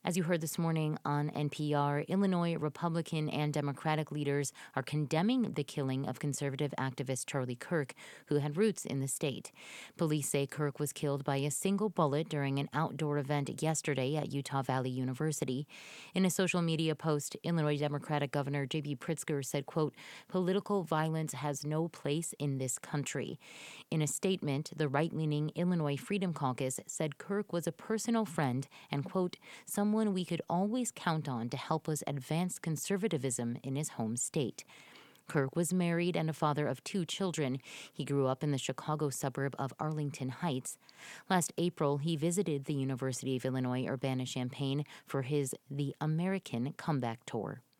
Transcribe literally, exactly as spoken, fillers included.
As you heard this morning on N P R, Illinois Republican and Democratic leaders are condemning the killing of conservative activist Charlie Kirk, who had roots in the state. Police say Kirk was killed by a single bullet during an outdoor event yesterday at Utah Valley University. In a social media post, Illinois Democratic Governor J B Pritzker said, quote, "Political violence has no place in this country." In a statement, the right-leaning Illinois Freedom Caucus said Kirk was a personal friend and, quote, "someone we could always count on to help us advance conservatism in his home state." Kirk was married and a father of two children. He grew up in the Chicago suburb of Arlington Heights. Last April, he visited the University of Illinois Urbana-Champaign for his The American Comeback Tour.